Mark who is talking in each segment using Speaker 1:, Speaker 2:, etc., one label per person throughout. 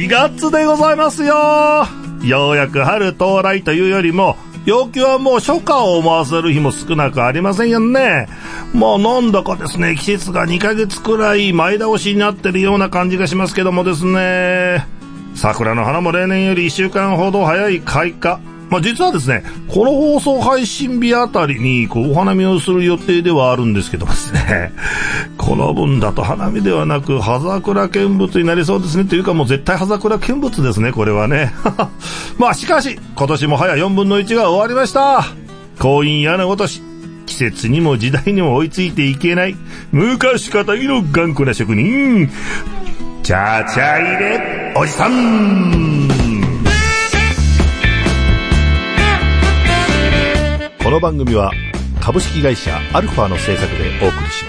Speaker 1: 4月でございますよ。ようやく春到来というよりも、陽気はもう初夏を思わせる日も少なくありませんよね。もうなんだかですね、季節が2ヶ月くらい前倒しになってるような感じがしますけどもですね、桜の花も例年より1週間ほど早い開花。実はですね、この放送配信日あたりにお花見をする予定ではあるんですけどもですね、この分だと花見ではなく葉桜見物になりそうですね。というかもう絶対葉桜見物ですね、これはね。しかし今年も早4分の1が終わりました。婚姻やなごとし、季節にも時代にも追いついていけない昔かたぎの頑固な職人、チャチャ入れおじさん。この番組は株式会社アルファの制作でお送りし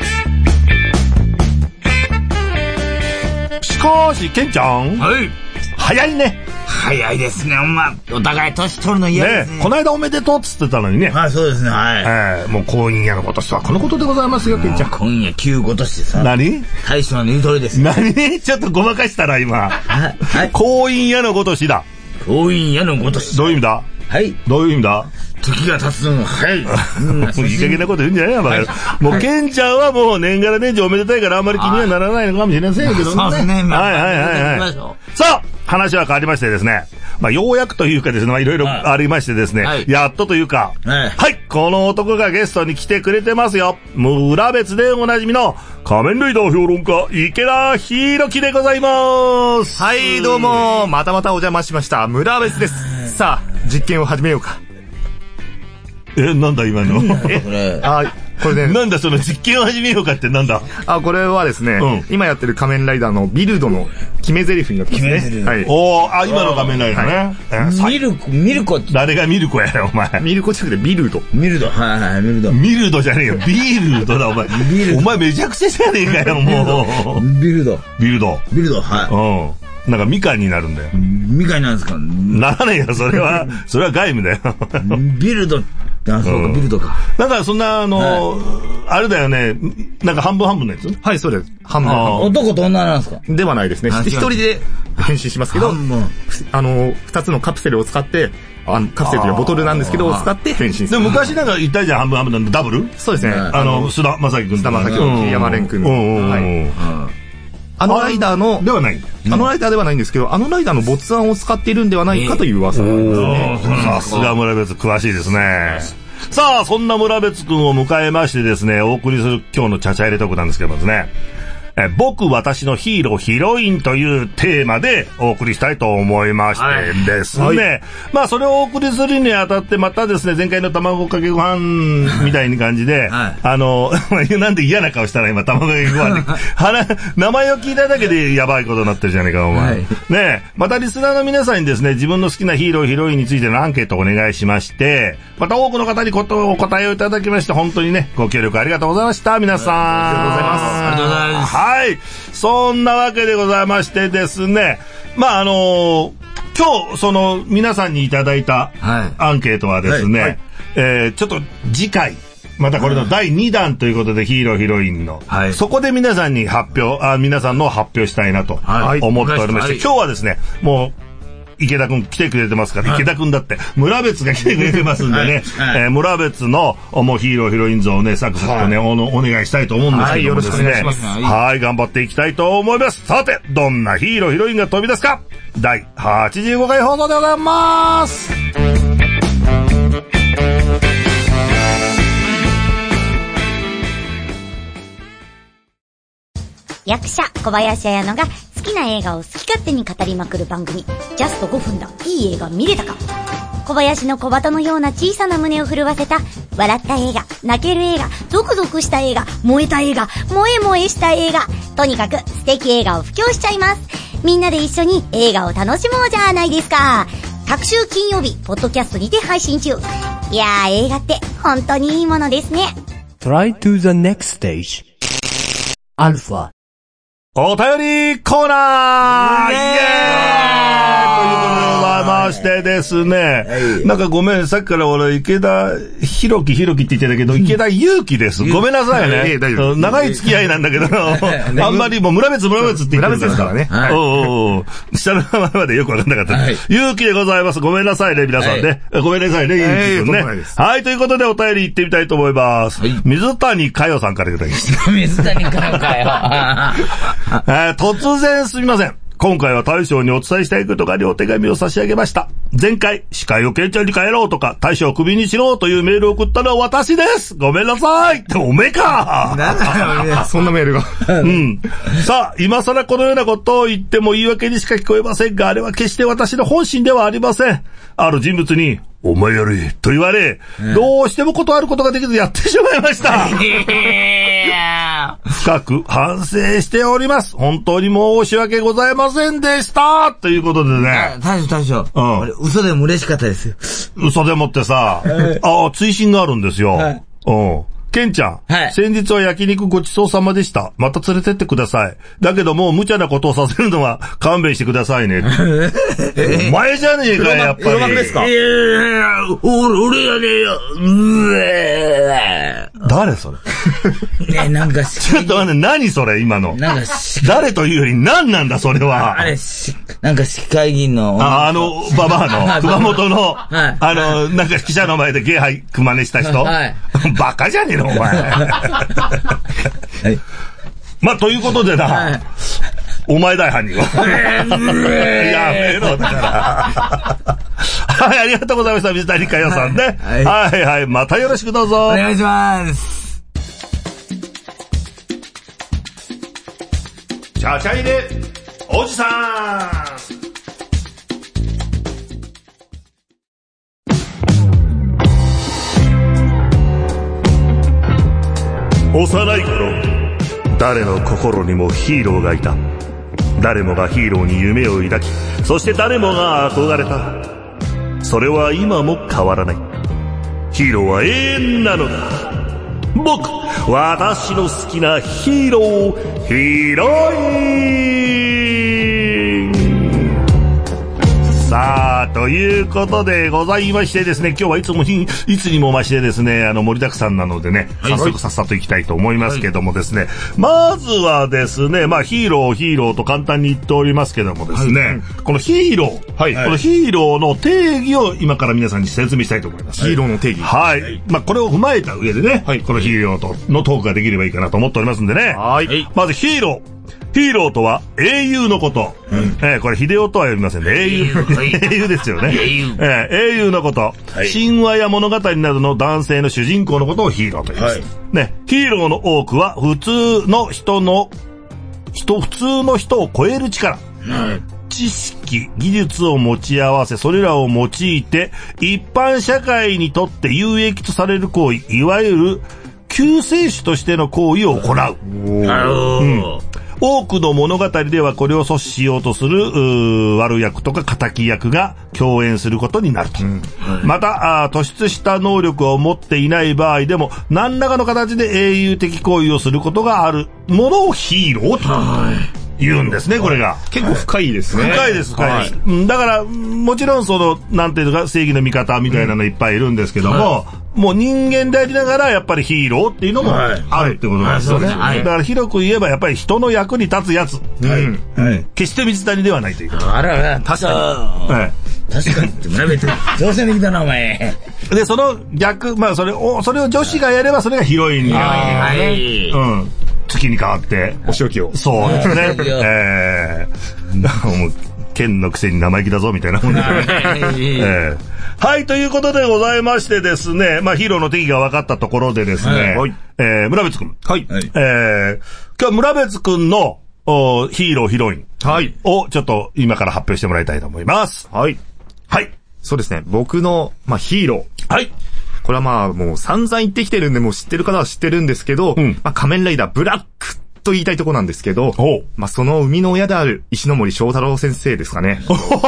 Speaker 1: ます。しかしケンちゃん、
Speaker 2: はい、
Speaker 1: 早いね。
Speaker 2: 早いですね。お互い年取るの嫌ですね。
Speaker 1: この間おめでとうっつってたのにね。
Speaker 2: はい、そうですね。はい。
Speaker 1: もう婚姻やの今年はこのことでございますよ、ケンちゃん。
Speaker 2: 婚姻や旧今年でさ。
Speaker 1: 何？
Speaker 2: 大将の言う通りです。
Speaker 1: 何？ちょっとごまかしたら今。
Speaker 2: はい。
Speaker 1: 婚姻やの今年だ。
Speaker 2: 婚姻やの今年。
Speaker 1: どういう意味だ？
Speaker 2: はい。
Speaker 1: どういう意味だ？
Speaker 2: 時が経つのが早い。いい加
Speaker 1: 減なこと言うんじゃないの、もうケンちゃんはもう年がら年中おめでたいからあんまり気にはならないのかもしれませんけどね。
Speaker 2: そうですね。
Speaker 1: はい。さあ、話は変わりましてですね。ようやくというかですね、いろいろありましてですね、やっとというか、はい、この男がゲストに来てくれてますよ。村別でおなじみの仮面ライダー評論家、池田博樹でございます。
Speaker 3: はい、どうも、またまたお邪魔しました。村別です。さあ、実験を始めようか。
Speaker 1: なんだ今の。
Speaker 3: これね。
Speaker 1: なんだその実験を始めようかってなんだ。
Speaker 3: これはですね、今やってる仮面ライダーのビルドの決め台詞になってますね。はい。
Speaker 1: 今の仮面ライダーね。
Speaker 2: ミルコ。
Speaker 1: 誰がミルコやよ、お前。
Speaker 3: ミルコじゃなくてビルド。
Speaker 2: ミルド。はい、ミルド。
Speaker 1: ミルドじゃねえよ。ビルドだ、お前。お前めちゃくちゃじゃねえかよ、もう。
Speaker 2: ビルド。
Speaker 1: はい。なんかみかんになるんだよ。
Speaker 2: みかんになるんですか？
Speaker 1: ならないよ、それは外務だよ。
Speaker 2: ビルド。そうか、ビルドか。
Speaker 1: なんかそんな、あれだよね。なんか半分半分のやつ？
Speaker 3: はい、そうです。半分。
Speaker 2: 男と女なんですか？
Speaker 3: ではないですね。一人で変身しますけど、二つのカプセルを使って、カプセルというボトルなんですけど、を使って変身する。
Speaker 1: でも昔なんか言ったじゃん、半分半分なんでダブル？
Speaker 3: そうですね。
Speaker 1: 須田正樹君。
Speaker 3: 須田正樹君、桐山蓮君。はい。ライダーの、
Speaker 1: ではない。
Speaker 3: ライダーではないんですけど、ライダーの没案を使っているんではないかという噂なんですね。
Speaker 1: さすが村別詳しいですね。さあ、そんな村別くんを迎えましてですね、お送りする今日のチャチャ入れトークなんですけどもですね、僕、私のヒーロー、ヒロインというテーマでお送りしたいと思いましてですね。それをお送りするにあたってまたですね、前回の卵かけご飯みたいな感じで、なんで嫌な顔したら今、卵かけご飯で、名前を聞いただけでやばいことになってるじゃねえか、お前。ねまたリスナーの皆さんにですね、自分の好きなヒーロー、ヒロインについてのアンケートをお願いしまして、また多くの方にお答えをいただきまして、本当にね、ご協力ありがとうございました、皆さん。
Speaker 3: ありがとうございます。
Speaker 2: ありがとうございます。
Speaker 1: はい。そんなわけでございましてですね。今日、皆さんにいただいたアンケートはですね、ちょっと次回、またこれの第2弾ということで、ヒーローヒロインの、そこで皆さんに皆さんの発表したいなと思っておりまして、今日はですね、もう、池田くん来てくれてますから、池田くんだって村別が来てくれてますんでね、村別のもうヒーローヒロイン像をねサクサクとね、お願いしたいと思うんですけどもですね、はい、頑張っていきたいと思います。さて、どんなヒーローヒロインが飛び出すか、第85回放送でございます。
Speaker 4: 役者小林彩乃が好きな映画を好き勝手に語りまくる番組、ジャスト5分だ、いい映画見れたか。小林の小鳩のような小さな胸を震わせた笑った映画、泣ける映画、ゾクゾクした映画、燃えた映画、萌え萌えした映画、とにかく素敵映画を布教しちゃいます。みんなで一緒に映画を楽しもうじゃないですか。各週金曜日ポッドキャストにて配信中。いやー、映画って本当にいいものですね。
Speaker 5: Try to the next stage アルファ
Speaker 1: お便りコーナー、イエーイ。 ましてですね、なんかごめん、さっきから俺、池田弘樹って言ってたけど、池田祐希です。ごめんなさいね。長い付き合いなんだけど、あんまりもう村別って言ってる
Speaker 3: 村別ですからね。
Speaker 1: 下の名前までよくわかんなかった。祐希でございます。ごめんなさいね、皆さんね。ごめんなさいね、祐希君ね。はい、ということでお便り行ってみたいと思います。水谷佳代さんからいただきました。
Speaker 2: 水谷佳代。
Speaker 1: 突然すみません。今回は大将にお伝えしたいことがありお手紙を差し上げました。前回、司会をケンちゃんに変えろとか、大将をクビにしろというメールを送ったのは私です。ごめんなさいっておめか
Speaker 3: なんだよ、そんなメールが。
Speaker 1: さあ、今更このようなことを言っても言い訳にしか聞こえませんが、あれは決して私の本心ではありません。ある人物に、お前やれと言われ、どうしても断ることができずやってしまいました。深く反省しております。本当に申し訳ございませんでした。ということでね。
Speaker 2: 大将。嘘でも嬉しかったですよ。
Speaker 1: 嘘でもってさ、追伸があるんですよ。ケンちゃん、先日は焼肉ごちそうさまでした。また連れてってください。だけどもう無茶なことをさせるのは勘弁してくださいね。お前じゃねえかよ、やっぱり。
Speaker 3: 黒幕ですか？
Speaker 2: 俺やねえよ。
Speaker 1: 誰それ？
Speaker 2: ね、なんか
Speaker 1: ちょっと待って、何それ今の。
Speaker 2: なんか
Speaker 1: 誰というより何なんだそれは。
Speaker 2: なんか市会議員の。
Speaker 1: ババアの、熊本の、なんか記者の前でゲイ俳句真似した人。バカじゃねえのお前。まあ、ということでな、お前だい犯人は。やめろ、だから。はい、ありがとうございました、水谷佳代さんね。はい、またよろしくどうぞ。
Speaker 2: お願いします。
Speaker 1: ちゃちゃ入れ、おじさん。幼い頃、誰の心にもヒーローがいた。誰もがヒーローに夢を抱き、そして誰もが憧れた。それは今も変わらない。ヒーローは永遠なのだ。私の好きなヒーロー、ヒーロイン。さあ、ということでございましてですね、今日はいつにも増してですね、盛りだくさんなのでね、早速さっさと行きたいと思いますけどもですね、まずはですね、まあヒーローと簡単に言っておりますけどもですね、このヒーロー、このヒーローの定義を今から皆さんに説明したいと思います。
Speaker 3: ヒーローの定義。
Speaker 1: はい。まあこれを踏まえた上でね、このヒーローのトークができればいいかなと思っておりますんでね。まずヒーローとは英雄のこと。これ秀夫とは呼びませんね。英雄ですよね。英雄のこと。神話や物語などの男性の主人公のことをヒーローと言います。ね、ヒーローの多くは普通の人を超える力。知識、技術を持ち合わせ、それらを用いて一般社会にとって有益とされる行為、いわゆる救世主としての行為を行う。多くの物語ではこれを阻止しようとする悪役とか敵役が共演することになると。また突出した能力を持っていない場合でも何らかの形で英雄的行為をすることがあるものをヒーローと言うんですね、これが。
Speaker 3: 結構深いですね。
Speaker 1: 深いです。だから、もちろんなんていうか、正義の味方みたいなのいっぱいいるんですけども、もう人間でありながら、やっぱりヒーローっていうのもあるってことなんですよね。だから広く言えば、やっぱり人の役に立つやつ。決して水谷ではないということ。
Speaker 2: 確かにって村別挑戦できたなお前
Speaker 1: でその逆、まあそれを女子がやればそれがヒロインになる。月に変わって
Speaker 3: お仕置きを。
Speaker 1: そうですね。もう剣のくせに生意気だぞみたいなもんで。はい、ということでございましてですね、まあヒーローの定義が分かったところでですね、村別くん。今日は村別くんのヒーローヒロインをちょっと今から発表してもらいたいと思います。
Speaker 3: そうですね、僕のヒーロー。これはもう散々言ってきてるんでもう知ってる方は知ってるんですけど、仮面ライダーブラックと言いたいとこなんですけど、その生みの親である石ノ森章太郎先生ですかね。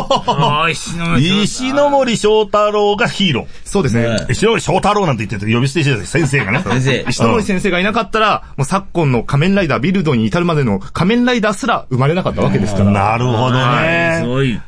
Speaker 1: 石ノ森章太郎がヒーロー。
Speaker 3: そうですね。
Speaker 1: 石ノ森章太郎なんて言って呼び捨てしてる先生がね。
Speaker 3: 石ノ森先生がいなかったら、もう昨今の仮面ライダービルドに至るまでの仮面ライダーすら生まれなかったわけですから。
Speaker 1: なるほどね。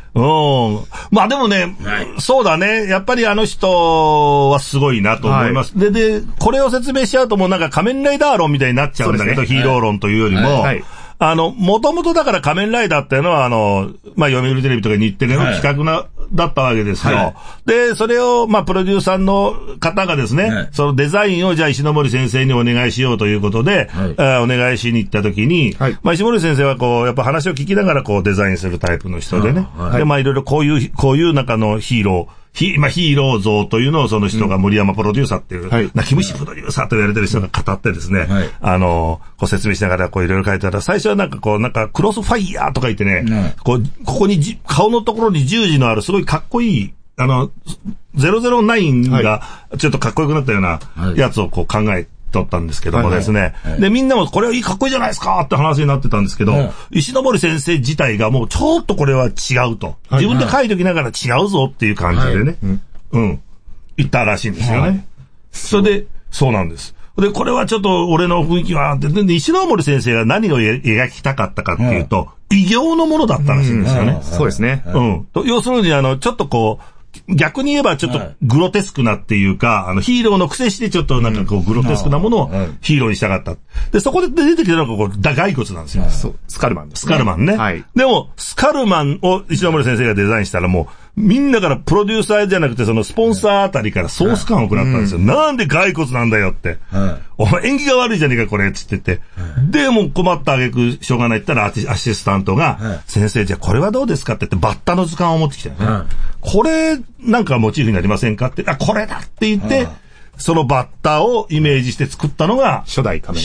Speaker 1: まあでもね、そうだね。やっぱりあの人はすごいなと思います。で、これを説明しちゃうともうなんか仮面ライダー論みたいになっちゃうんだけど、ヒーロー論というよりも、もともとだから仮面ライダーっていうのはまあ、読売テレビとか日テレの企画だったわけですよ。で、それを、まあ、プロデューサーの方がですね、そのデザインをじゃあ石森先生にお願いしようということで、お願いしに行った時に、まあ、石森先生はこう、やっぱ話を聞きながらこうデザインするタイプの人でね。で、まあ、いろいろこういう中のヒーロー像というのをその人が森山プロデューサーっていう、泣き虫プロデューサーと言われてる人が語ってですね、こう説明しながらこういろいろ書いてあったら、最初はなんかクロスファイヤーとか言ってね、ここに顔のところに十字のあるすごいかっこいい、009がちょっとかっこよくなったようなやつをこう考えとったんですけどもですね。で、みんなもこれはいいかっこいいじゃないですかって話になってたんですけど、石森先生自体がもうちょっとこれは違うと。自分で書いときながら違うぞっていう感じでね。言ったらしいんですよね。それで、そうなんです。で、これはちょっと俺の雰囲気はあって、で、石森先生が何を描きたかったかっていうと、異形のものだったらしいんですよね。
Speaker 3: そうですね。
Speaker 1: 要するにちょっとこう、逆に言えばちょっとグロテスクなっていうか、ヒーローの癖してちょっとなんかこうグロテスクなものをヒーローにしたかった。で、そこで出てきたのがこう、大骸骨なんですよ。
Speaker 3: スカルマンです。
Speaker 1: スカルマンね。でも、スカルマンを石森先生がデザインしたらもう、みんなからプロデューサーじゃなくてそのスポンサーあたりからソース感を食らったんですよ。なんで骸骨なんだよって。お前縁起が悪いじゃねえかこれっつってて。で、もう困った挙句しょうがないって言ったらアシスタントが、先生じゃあこれはどうですかって言ってバッタの図鑑を持ってきたよね。これなんかモチーフになりませんかって、これだって言って、そのバッタをイメージして作ったのが初代の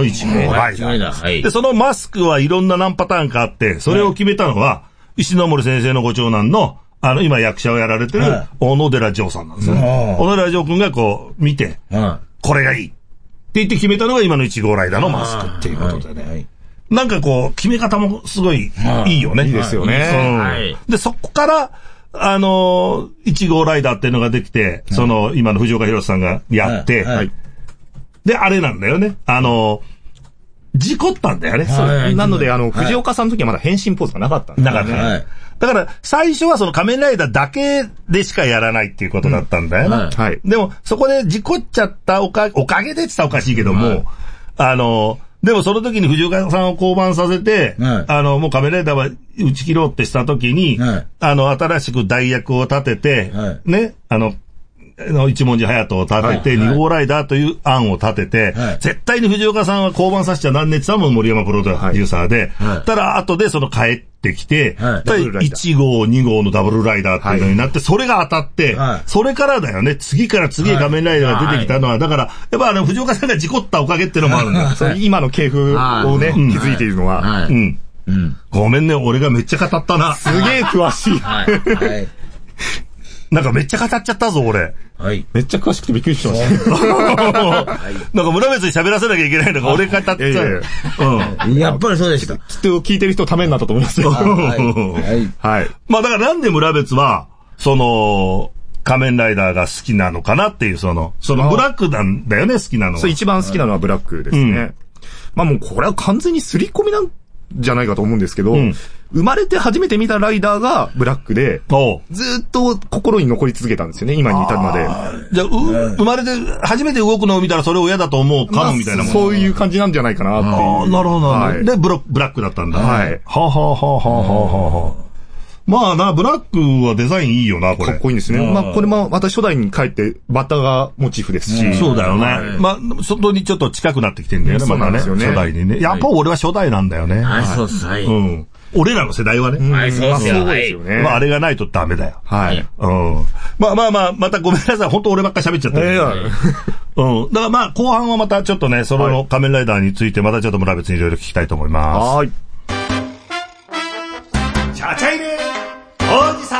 Speaker 1: 1号ライダー。で、そのマスクはいろんな何パターンかあって、それを決めたのは、石森先生のご長男の今役者をやられてる小野寺丈さんなんですよね。小野寺丈君がこう見て、これがいいって言って決めたのが今の1号ライダーのマスクっていうことでね。なんかこう、決め方もすごいいいよね。
Speaker 3: いいですよね。
Speaker 1: で、そこから、1号ライダーっていうのができて、今の藤岡弘さんがやって、で、あれなんだよね。事故ったんだよね。
Speaker 3: なので、藤岡さんの時はまだ変身ポーズがなかったんですよね。
Speaker 1: なかった。だから、最初はその仮面ライダーだけでしかやらないっていうことだったんだよな。でも、そこで事故っちゃったおかげでって言ったらおかしいけども、でもその時に藤岡さんを降板させて、もう仮面ライダーは打ち切ろうってした時に、新しく代役を立てて、ね、一文字隼人を立てて、2号ライダーという案を立てて、絶対に藤岡さんは降板させちゃなんねって言ったのも森山プロデューサーで、ただ後でその帰ってきて、1号、2号のダブルライダーっていうのになって、それが当たって、それからだよね、次から次へ仮面ライダーが出てきたのは、だから、やっぱ藤岡さんが事故ったおかげっていうのもあるんだよ。
Speaker 3: 今の系譜をね、築いているのは。
Speaker 1: ごめんね、俺がめっちゃ語ったな。
Speaker 3: すげえ詳しい。
Speaker 1: なんかめっちゃ語っちゃったぞ、俺。
Speaker 3: めっちゃ詳しくてびっくりしました。
Speaker 1: なんか村別に喋らせなきゃいけないのが俺語っちゃう。
Speaker 2: やっぱりそうでした。
Speaker 3: きっと聞いてる人ためになったと思いますよ。
Speaker 1: まあだからなんで村別は、仮面ライダーが好きなのかなっていう、そのブラックなんだよね、好きなのは。
Speaker 3: 一番好きなのはブラックですね。まあもうこれは完全に刷り込みなんじゃないかと思うんですけど、生まれて初めて見たライダーがブラックで、ずっと心に残り続けたんですよね、今に至るまで。
Speaker 1: じゃあ、生まれて初めて動くのを見たらそれを嫌だと思うかもみたいなもん。
Speaker 3: そういう感じなんじゃないかなっていう。
Speaker 1: なるほど。で、ブラックだったんだ。まあな、ブラックはデザインいいよな、これ。
Speaker 3: かっこいいんですね。まあ、これもまた初代に帰ってバッタがモチーフですし。
Speaker 1: そうだよね。まあ、外にちょっと近くなってきてんだよね、またね。初代にね。やっぱ俺は初代なんだよね。
Speaker 2: そうです。
Speaker 1: 俺らの世代はね。
Speaker 2: そうですよね。
Speaker 1: まあ、あれがないとダメだよ。まあ、またごめんなさい。本当俺ばっか喋っちゃった。だからまあ、後半はまたちょっとね、その仮面ライダーについてまたちょっと村別にいろいろ聞きたいと思います。ちゃちゃいねおじさん。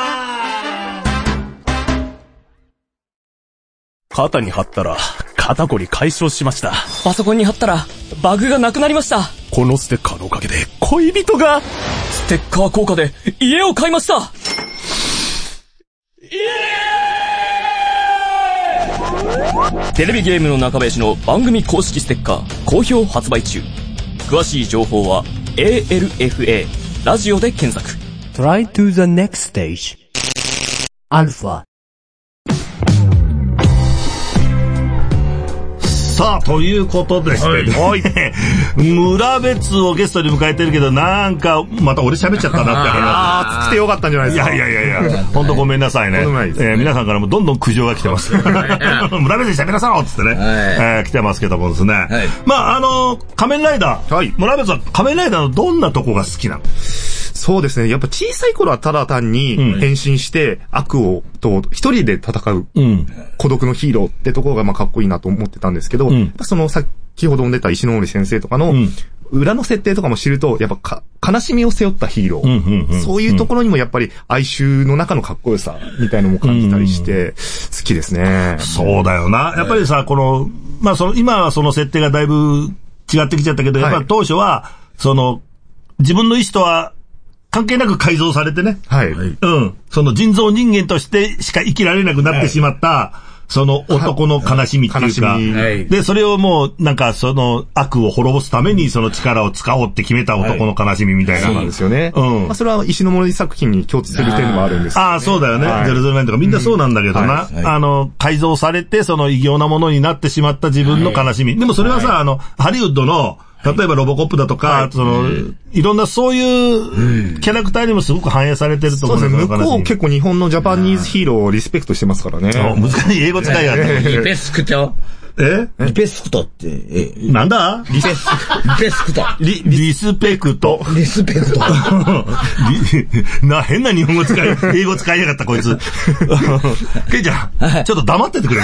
Speaker 6: 肩に貼ったら肩こり解消しました。
Speaker 7: パソコンに貼ったらバグがなくなりました。
Speaker 6: このステッカーのおかげで恋人が。
Speaker 7: ステッカー効果で家を買いました。テレビゲームの中林の番組公式ステッカー好評発売中。詳しい情報は ALFA ラジオで検索。
Speaker 5: Try to the next stage. Alpha.
Speaker 1: さあ、ということでしてね、村別をゲストに迎えてるけど、なんか、また俺喋っちゃったなって
Speaker 3: 話。来てよかったんじゃないですか。
Speaker 1: いや、ほんとごめんなさいね。皆さんからもどんどん苦情が来てます。村別に喋らさろうっつってね、来てますけどもですね。まあ、仮面ライダー。村別は仮面ライダーのどんなとこが好きなの？
Speaker 3: そうですね。やっぱ小さい頃はただ単に変身して悪をと一人で戦う孤独のヒーローってところがまあかっこいいなと思ってたんですけど、その先ほど出た石ノ森先生とかの裏の設定とかも知ると、やっぱ悲しみを背負ったヒーロー、そういうところにもやっぱり哀愁の中のかっこよさみたいのも感じたりして好きですね。
Speaker 1: そうだよな。やっぱりさ、このまあ今はその設定がだいぶ違ってきちゃったけど、やっぱり当初はその自分の意思とは関係なく改造されてね。その人造人間としてしか生きられなくなってしまった、その男の悲しみっていうか、で、それをもう、なんかその悪を滅ぼすためにその力を使おうって決めた男の悲しみみたいな。
Speaker 3: そうなんですよね。まあそれは石ノ森作品に共通する点もあるんですけど、ね。
Speaker 1: そうだよね。009とかみんなそうなんだけどな。改造されてその異形なものになってしまった自分の悲しみ。でもそれはさ、ハリウッドの、例えばロボコップだとか、いろんなそういうキャラクターにもすごく反映されてると思うんですよ。
Speaker 3: 向こう結構日本のジャパニーズヒーローをリスペクトしてますからね。
Speaker 1: 難しい英語使いやがって。
Speaker 2: リペスクト。リペスクトって、
Speaker 1: なんだ
Speaker 2: リペスクト。
Speaker 1: リスペクト。
Speaker 2: リスペクト。
Speaker 1: 変な日本語使い、英語使いやがったこいつ。ケイちゃん、ちょっと黙っててくれ。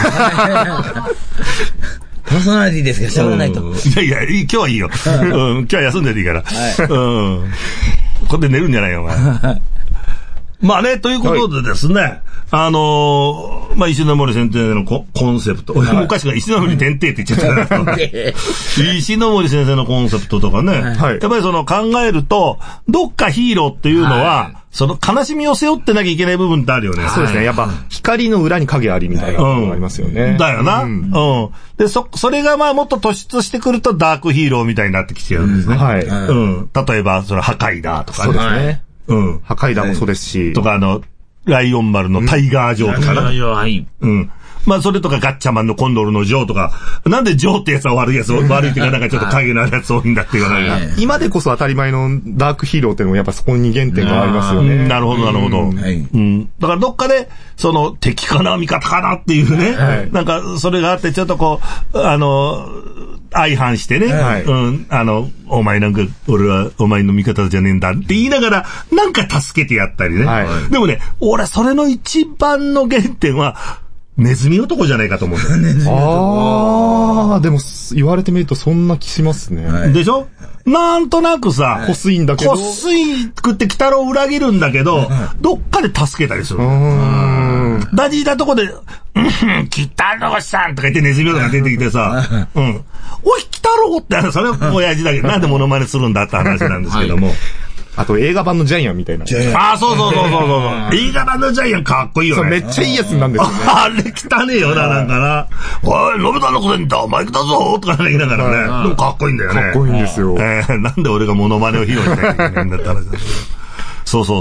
Speaker 2: パーソナリティですけど、喋らないと。
Speaker 1: いや、今日はいいよ。今日は休んでていいから。ここで寝るんじゃないよ、お前。まあね、ということでですね、まあ、石ノ森先生のコンセプト。俺もおかしくない。石ノ森天帝って言っちゃった。石ノ森先生のコンセプトとかね。やっぱりその考えると、どっかヒーローっていうのは、その悲しみを背負ってなきゃいけない部分ってあるよね。
Speaker 3: そうですね。やっぱ、光の裏に影ありみたいなのがありますよね。
Speaker 1: だよな。で、それがまあもっと突出してくるとダークヒーローみたいになってきちゃうんですね。例えば、その破壊だとかね。
Speaker 3: そうですね。破壊だもそうですし。
Speaker 1: とかライオン丸のタイガージョーとかな。まあ、それとかガッチャマンのコンドルのジョーとか、なんでジョーってやつは悪いっていうか、なんかちょっと影のあるやつ多いんだっていうか、
Speaker 3: 今でこそ当たり前のダークヒーローっていうのもやっぱそこに原点がありますよね。
Speaker 1: なるほど。だからどっかで、その敵かな味方かなっていうね。なんか、それがあって、ちょっとこう、相反してね。お前なんか、俺はお前の味方じゃねえんだって言いながら、なんか助けてやったりね。でもね、俺それの一番の原点は、ネズミ男じゃないかと思うんだよ。
Speaker 3: でも言われてみるとそんな気しますね。
Speaker 1: でしょ？なんとなくさ、
Speaker 3: こすいんだけど。
Speaker 1: こすいくって鬼太郎を裏切るんだけど、どっかで助けたりする。大事なとこで、鬼太郎さんとか言ってネズミ男が出てきてさ、おい、鬼太郎ってそれは親父だけど、なんでモノマネするんだって話なんですけども。
Speaker 3: あと映画版のジャイアンみたいな。
Speaker 1: そう。映画版のジャイアンかっこいいよね。
Speaker 3: めっちゃいいやつなんですよね。
Speaker 1: あれ汚ねえよな、なんかな。おい、ロベタのことにだ、マイクだぞとか言いながらね。でもかっこいいんだよね。
Speaker 3: かっこいいんですよ。
Speaker 1: なんで俺がモノマネを披露しなきゃいけないんだって話だけど。そう。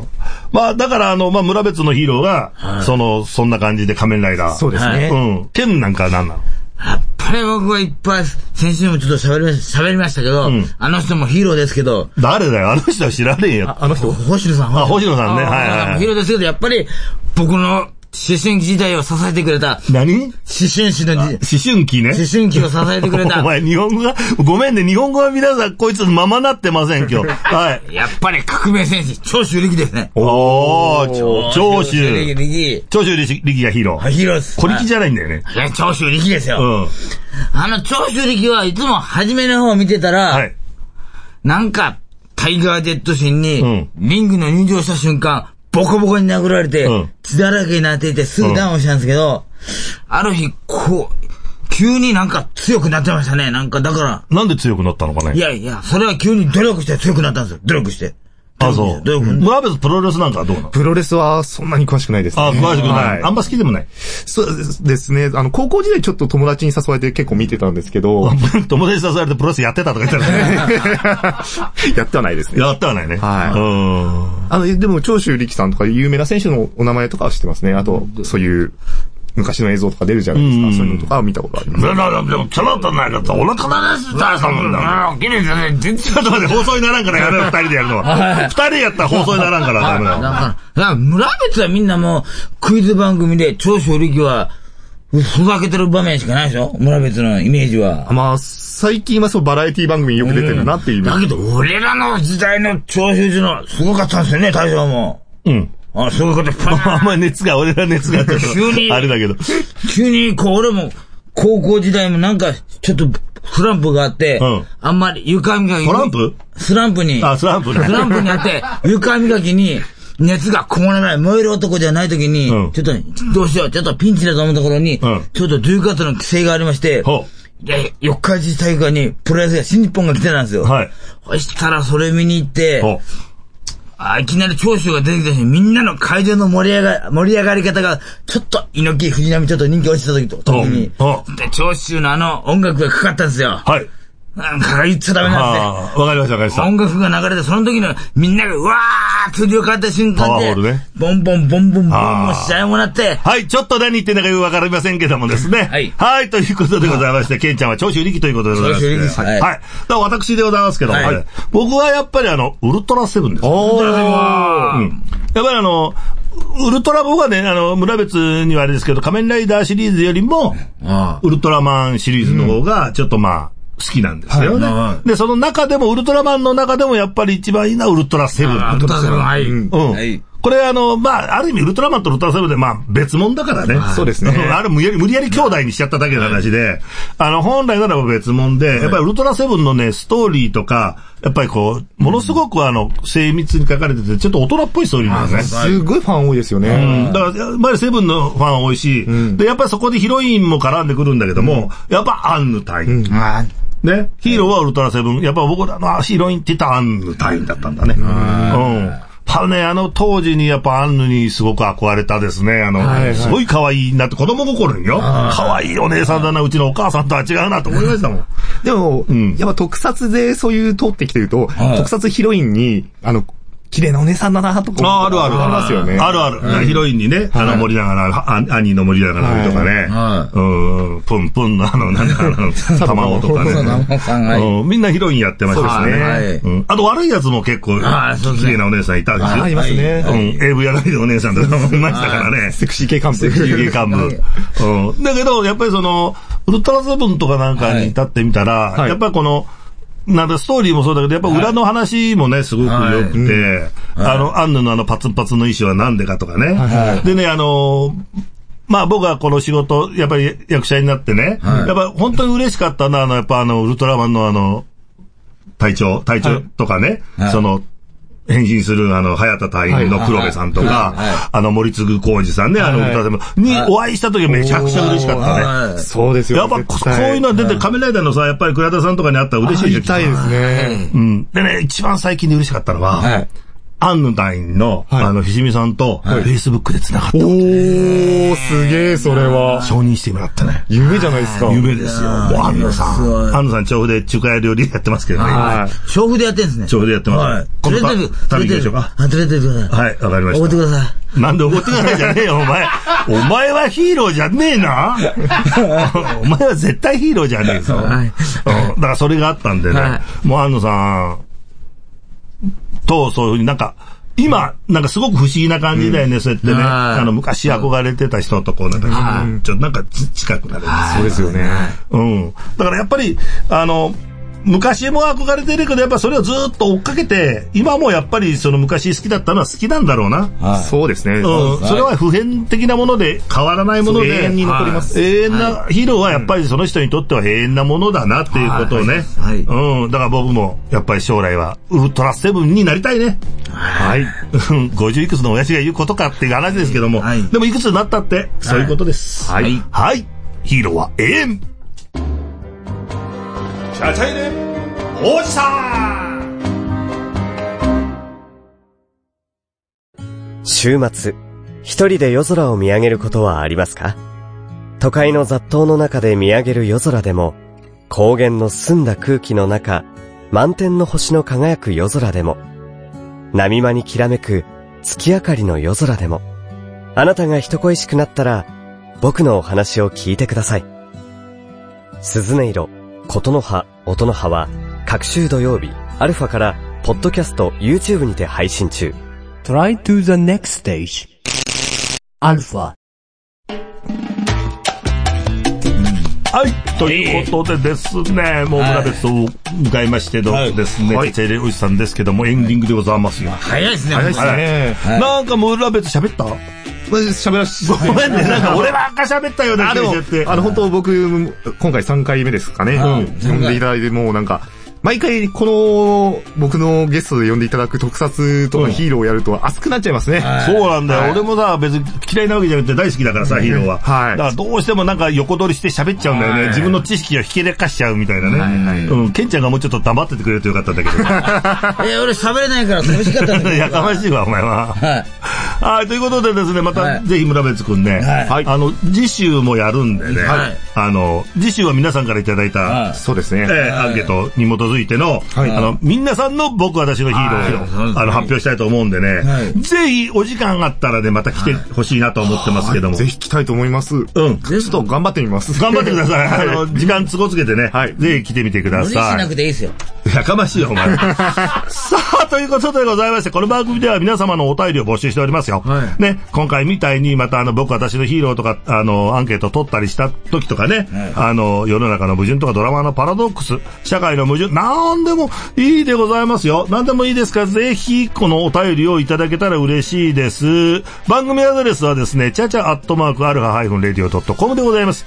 Speaker 1: まあ、だから、まあ、村別のヒーローが、そんな感じで仮面ライダー。
Speaker 3: そうですね。
Speaker 1: 剣なんか何なの？
Speaker 2: やっぱり僕はいっぱい、先週もちょっと喋りましたけど、あの人もヒーローですけど。
Speaker 1: 誰だよ、あの人は知らねえよ。
Speaker 2: あの人星野さん。
Speaker 1: 星野さんね。
Speaker 2: ヒーローですけど、やっぱり、僕の、思春期時代を支えてくれた。
Speaker 1: 何？
Speaker 2: 思春期の
Speaker 1: 思春期ね。
Speaker 2: 思春期を支えてくれた。
Speaker 1: お前、日本語が、ごめんね、日本語は皆さん、こいつままなってません、今日。はい。
Speaker 2: やっぱり革命戦士、長州力ですね。
Speaker 1: 長州力がヒーロー。
Speaker 2: ヒーローです。
Speaker 1: 小力じゃないんだよね。
Speaker 2: いや、長州力ですよ。長州力はいつも初めの方を見てたら、なんか、タイガージェットシンに、リングの入場した瞬間、ボコボコに殴られて、血だらけになっていてすぐダウンしたんですけど、ある日、急になんか強くなってましたね。なんかだから。
Speaker 1: なんで強くなったのかね。
Speaker 2: いや、それは急に努力して強くなったんですよ。努力して。
Speaker 1: あ、そう。村別プロレスなんかはどうなの？
Speaker 3: プロレスはそんなに詳しくないですね。
Speaker 1: あ、詳しくない。あんま好きでもない。
Speaker 3: そうですね。高校時代ちょっと友達に誘われて結構見てたんですけど。
Speaker 1: 友達に誘われてプロレスやってたとか言ったらね。
Speaker 3: やってはないですね。
Speaker 1: やってはないね。
Speaker 3: はい。でも、長州力さんとか有名な選手のお名前とかは知ってますね。あと、そういう、昔の映像とか出るじゃないですか。そういうのとかは見たことあります。
Speaker 1: でも、ちょろっとないかった。お腹出したさもんだ。ちょっと待って、放送にならんからやめろ、二人でやるのは。二人やったら放送にならんからダメだよ。
Speaker 2: 村別はみんなもう、クイズ番組で長州力は、ふざけてる場面しかないでしょ？村別のイメージは。
Speaker 3: まあ、最近はそうバラエティ番組によく出てるなっていうイメージ。
Speaker 2: だけど、俺らの時代の長州力のすごかったんですよね、大将も。そういうこと
Speaker 1: あんまり俺ら熱が
Speaker 2: 急に、
Speaker 1: あれだけど。
Speaker 2: 急に、俺も、高校時代もなんか、ちょっと、スランプがあって、あんまり床磨きに。
Speaker 1: トランプ？
Speaker 2: スランプに。
Speaker 1: スランプね。
Speaker 2: スランプにあって、床磨きに、熱がこもらない、燃える男じゃない時に、ちょっと、どうしよう、ちょっとピンチだと思うところに、ちょっと10月の規制がありまして、で、四日市大会にプロレスが新日本が来てたんですよ。はい。そしたらそれ見に行って、いきなり長州が出てきたし、みんなの会場の盛り上がり方が、ちょっと猪木藤波ちょっと人気落ちた時に、で、長州の音楽がかかったんですよ。はい。なんか言っちゃダメなんです
Speaker 1: よ。わかりました、わかりました。
Speaker 2: 音楽が流れて、その時のみんながうわーって振りを変わった瞬間で、ボンボンボンボンボンボン試合もらって、
Speaker 1: はい、ちょっと何言ってんだかよくわかりませんけどもですね。はい。はい、ということでございまして、ケンちゃんは長州力ということでございます。長州力です。はい。はい。だから私でございますけども、僕はやっぱりウルトラセブンです。
Speaker 2: おー。
Speaker 1: やっぱりウルトラ僕はね、村別にはあれですけど、仮面ライダーシリーズよりも、ウルトラマンシリーズの方が、ちょっと好きなんですよね。で、その中でも、ウルトラマンの中でもやっぱり一番いいのはウルトラセブン。
Speaker 2: ウルトラセブン、はい。
Speaker 1: これある意味ウルトラマンとウルトラセブンで別物だからね。
Speaker 3: そうですね。
Speaker 1: あれ無理やり兄弟にしちゃっただけの話で、本来ならば別物で、やっぱりウルトラセブンのね、ストーリーとか、やっぱりものすごく精密に書かれてて、ちょっと大人っぽいストーリーなんですね。
Speaker 3: すごいファン多いですよね。
Speaker 1: だから、やっぱりセブンのファン多いし、で、やっぱりそこでヒロインも絡んでくるんだけども、やっぱアンヌ隊員。ね、ヒーローはウルトラセブン。やっぱ僕らのヒロインって言ったらアンヌ隊員だったんだね。ただね、当時にやっぱアンヌにすごく憧れたですね。すごい可愛いなって子供心によ。可愛いお姉さんだな、うちのお母さんとは違うなと思いましたもん。
Speaker 3: でも、やっぱ特撮でそういう通ってきてると、特撮ヒロインに、綺麗なお姉さんだなとか。
Speaker 1: ある。ありますよね。ある。ヒロインにね、盛りながら、兄の盛りながらとかね。プンプンの卵とかね。みんなヒロインやってましたしね。あと悪いやつも結構、綺麗なお姉さんいたんですよ。
Speaker 3: ありますね。
Speaker 1: AV やらないでお姉さんとかもいましたからね。
Speaker 3: セクシー系幹部。
Speaker 1: セクシー系幹部。だけど、やっぱりウルトラセブンとかなんかに立ってみたら、やっぱりストーリーもそうだけど、やっぱ裏の話もね、すごく良くて、アンヌのパツンパツンの衣装はなんでかとかね。でね、僕はこの仕事、やっぱり役者になってね、やっぱ本当に嬉しかったのは、やっぱウルトラマンの隊長とかね、変身する早田隊員の黒部さんとか、森次浩二さんね、ウルトラセブンにお会いした時めちゃくちゃ嬉しかったね。
Speaker 3: そうですよ。
Speaker 1: やっぱこういうの出て仮面ライダーのやっぱり倉田さんとかに会ったら嬉しい
Speaker 3: じゃん。会いたいですね。
Speaker 1: でね、一番最近で嬉しかったのは、アンヌ隊員の、ひしみさんと、フェイスブックで繋がった。
Speaker 3: すげえ、それは。
Speaker 1: 承認してもらったね。
Speaker 3: 夢じゃないですか。
Speaker 1: 夢ですよ。アンヌさん、調布で中華屋料理やってますけどね。
Speaker 2: 調布でやってんですね。
Speaker 1: 調布でやってます。
Speaker 2: 連れてる。
Speaker 1: 食べに行きましょうか。
Speaker 2: 連れてってください。
Speaker 1: はい、わかりました。
Speaker 2: おごってくださ
Speaker 1: い。なんでおごってくださいじゃねえよ、お前。お前はヒーローじゃねえな。お前は絶対ヒーローじゃねえぞ。だからそれがあったんでね。もうアンヌさんと、そういうふうに今、すごく不思議な感じだよね、そうやってね。昔憧れてた人とちょっと近くなるんです。
Speaker 3: そうですよね。
Speaker 1: だからやっぱり、昔も憧れてるけど、やっぱそれをずっと追っかけて、今もやっぱり昔好きだったのは好きなんだろうな。
Speaker 3: そうですね。
Speaker 1: それは普遍的なもので変わらないもので。
Speaker 3: 永遠に残ります。
Speaker 1: 永遠なヒーローはやっぱりその人にとっては永遠なものだなっていうことをね。だから僕もやっぱり将来はウルトラセブンになりたいね。
Speaker 3: はい。
Speaker 1: 50いくつの親父が言うことかっていう話ですけども。でもいくつになったって、そういうことです。
Speaker 3: はい。
Speaker 1: はい。ヒーローは永遠。チャチャイネ王子さん。
Speaker 8: 週末、一人で夜空を見上げることはありますか？都会の雑踏の中で見上げる夜空でも、高原の澄んだ空気の中、満天の星の輝く夜空でも、波間にきらめく月明かりの夜空でも、あなたが人恋しくなったら、僕のお話を聞いてください。鈴音色、琴の葉、音の葉は、各週土曜日、アルファから、ポッドキャスト、YouTube にて配信中。
Speaker 5: Try to the next stage. アルファ。
Speaker 1: はい、ということでですね、もう村別を迎えましてですね、チェレおじさんですけども、エンディングでございますよ。
Speaker 2: 早いですね、
Speaker 3: 早いですね。
Speaker 1: なんか村別喋った？
Speaker 3: 喋らし、
Speaker 1: ごめんね、なんか俺ばっか喋ったような気がして。
Speaker 3: 本当僕、今回3回目ですかね。呼んでいただいて、もうなんか、毎回この僕のゲストで呼んでいただく特撮とかヒーローをやると熱くなっちゃいますね。
Speaker 1: そうなんだよ。俺もさ、別に嫌いなわけじゃなくて大好きだからさ、ヒーローは。はい。だからどうしてもなんか横取りして喋っちゃうんだよね。自分の知識をひけらかしちゃうみたいなね。うん。ケンちゃんがもうちょっと黙っててくれるとよかったんだけど。
Speaker 2: 俺喋れないから寂しかったんだけど。
Speaker 1: やかましいわ、お前は。はい。ということでですね、またぜひ村別くんね、次週もやるんでね。次週は皆さんからいただいた、
Speaker 3: そうですね。
Speaker 1: アンケートに基づいての、皆さんの僕私のヒーローを発表したいと思うんでね、ぜひお時間あったらね、また来てほしいなと思ってますけども。
Speaker 3: ぜひ来たいと思います。うん。ちょっと頑張ってみます。
Speaker 1: 頑張ってください。時間都合つけてね、ぜひ来てみてください。
Speaker 2: 無理しなくていいですよ。
Speaker 1: やかましいよ、お前。さあ、ということでございまして、この番組では皆様のお便りを募集しておりますよ。ね、今回みたいにまた僕私のヒーローとか、アンケートを取ったりした時とかね、世の中の矛盾とかドラマのパラドックス、社会の矛盾、なんでもいいでございますよ。なんでもいいですから、ぜひこのお便りをいただけたら嬉しいです。番組アドレスはですね、chacha@alpha-radio.com でございます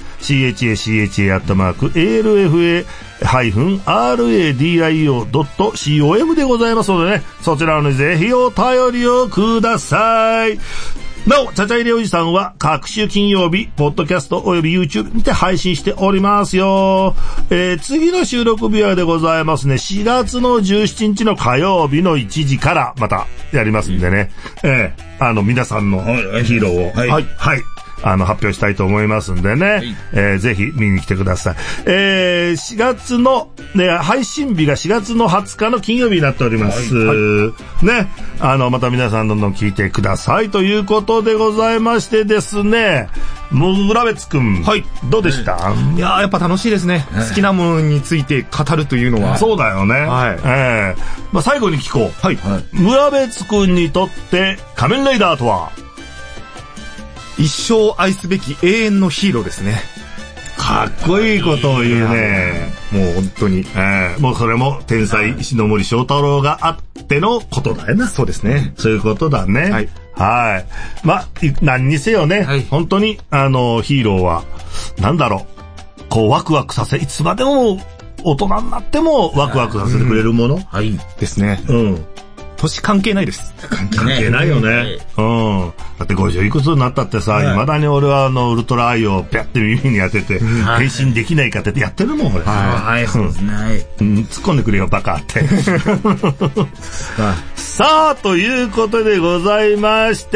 Speaker 1: 。chacha@alpha-radio.com でございますのでね、そちらにぜひお便りをください。なお、チャチャイレおじさんは各週金曜日、ポッドキャストおよび YouTube にて配信しておりますよ。次の収録日はでございますね、4月の17日の火曜日の1時からまたやりますんでね、皆さんのヒーローを、発表したいと思いますんでね、ぜひ見に来てください。4月の、配信日が4月の20日の金曜日になっております。ね、また皆さんどんどん聞いてくださいということでございましてですね、村別くん、どうでした？
Speaker 3: いやー、やっぱ楽しいですね。好きなものについて語るというのは。
Speaker 1: そうだよね。最後に聞こう。村別くんにとって仮面ライダーとは？
Speaker 3: 一生愛すべき永遠のヒーローですね。
Speaker 1: かっこいいことを言うね。
Speaker 3: もう本当に。
Speaker 1: もうそれも天才石ノ森章太郎があってのことだよな。
Speaker 3: そうですね。
Speaker 1: そういうことだね。何にせよね、本当にヒーローはなんだろう、こうワクワクさせ、いつまでも大人になってもワクワクさせてくれるもの、
Speaker 3: ですね。年関係ないです。
Speaker 1: 関係ないよね。だって50いくつになったってさ、未だに俺はウルトラアイをピャって耳に当てて、変身できないかってやってるもん、俺。
Speaker 2: そうですね。
Speaker 1: 突っ込んでくれよ、バカって。さあ、ということでございまして、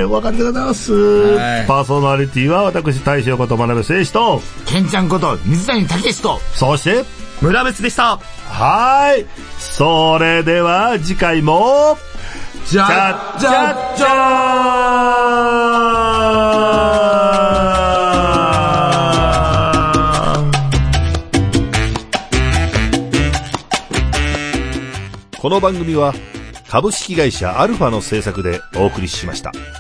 Speaker 1: お別れでございます。パーソナリティは私、大将こと学部誠志と、
Speaker 2: ケンちゃんこと水谷武史と、
Speaker 1: そして、
Speaker 3: 村別でした。
Speaker 1: それでは次回もじゃじゃじゃー。この番組は株式会社アルファの制作でお送りしました。